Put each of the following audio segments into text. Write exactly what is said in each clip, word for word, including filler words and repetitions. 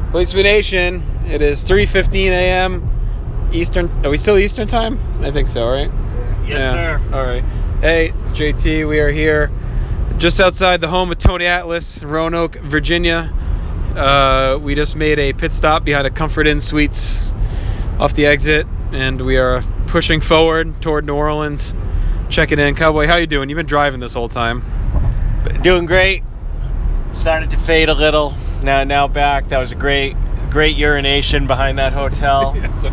Police Nation, it is three fifteen a.m. Eastern. Are we still Eastern time? I think so, right? Yes, yeah. sir. All right. Hey, it's J T. We are here just outside the home of Tony Atlas, Roanoke, Virginia. Uh, we just made a pit stop behind a Comfort Inn Suites off the exit, and we are pushing forward toward New Orleans. Check it in. Cowboy, how you doing? You've been driving this whole time. Doing great. Started to fade a little. Now, now back. That was a great, great urination behind that hotel.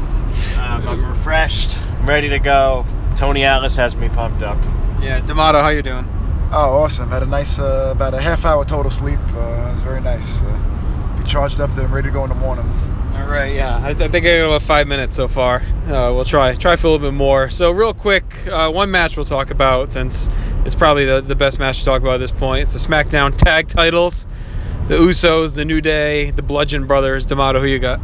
um, I'm refreshed. I'm ready to go. Tony Atlas has me pumped up. Yeah, D'Amato, how you doing? Oh, awesome. Had a nice, uh, about a half hour total sleep. Uh, it was very nice. Uh, be charged up there and ready to go in the morning. All right, yeah. I, th- I think I got about five minutes so far. Uh, we'll try try for a little bit more. So real quick, uh, one match we'll talk about since it's probably the, the best match to talk about at this point. It's the SmackDown Tag Titles. The Usos, the New Day, the Bludgeon Brothers. D'Amato, who you got?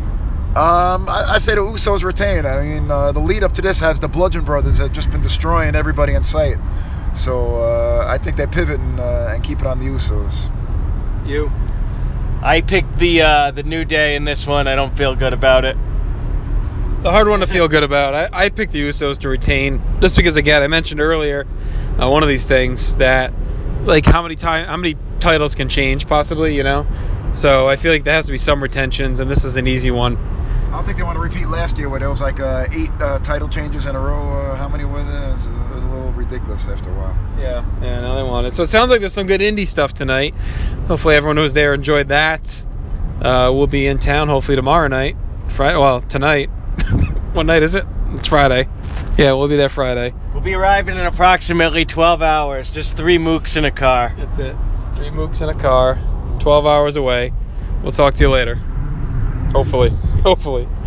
Um, I, I say the Usos retain. I mean, uh, the lead up to this has the Bludgeon Brothers that have just been destroying everybody in sight. So uh, I think they pivot and, uh, and keep it on the Usos. You? I picked the uh, the New Day in this one. I don't feel good about it. It's a hard one to feel good about. I, I picked the Usos to retain just because, again, I mentioned earlier uh, one of these things that, like, how many time, how many titles can change possibly, you know? So I feel like there has to be some retentions, and this is an easy one. I don't think they want to repeat last year where there was like uh, eight uh, title changes in a row. Uh, how many were there? It was, it was a little ridiculous after a while. Yeah, yeah, no, they want it. So it sounds like there's some good indie stuff tonight. Hopefully everyone who was there enjoyed that. Uh, we'll be in town hopefully tomorrow night. Friday, well, tonight. What night is it? It's Friday. Yeah, we'll be there Friday. We'll be arriving in approximately twelve hours. Just three mooks in a car. That's it. Three mooks in a car. twelve hours away. We'll talk to you later. Hopefully. Hopefully.